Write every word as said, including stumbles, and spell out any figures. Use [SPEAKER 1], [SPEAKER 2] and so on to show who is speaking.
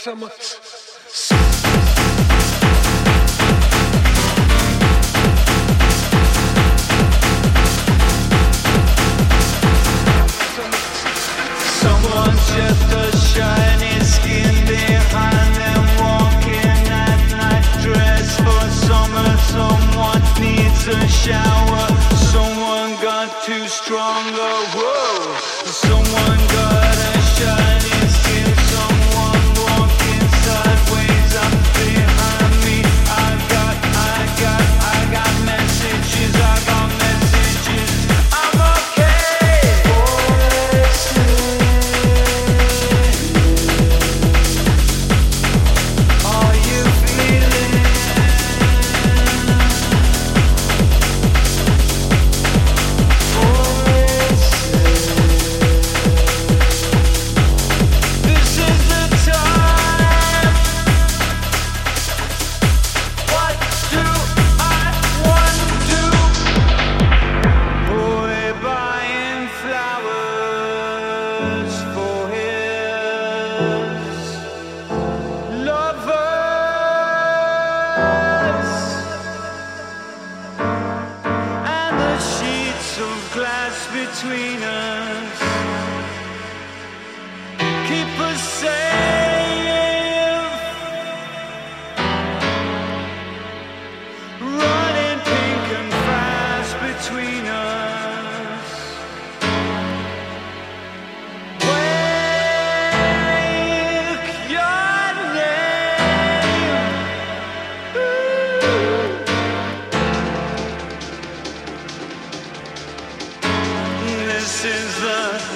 [SPEAKER 1] summer.
[SPEAKER 2] Someone just a shiny skin behind them, walking that night dress for summer. Someone needs a shower. Someone got too strong. Oh, whoa. Someone got a shiny skin. Someone walking sideways up behind me. I got, I got, I got messages. I got messages. I'm okay. Are you feeling? This is the time. What do I want to do? Boy, buying flowers for his lovers, and the sheets of glass between us keep us safe, running pink and fast between us. Wake your name. This is the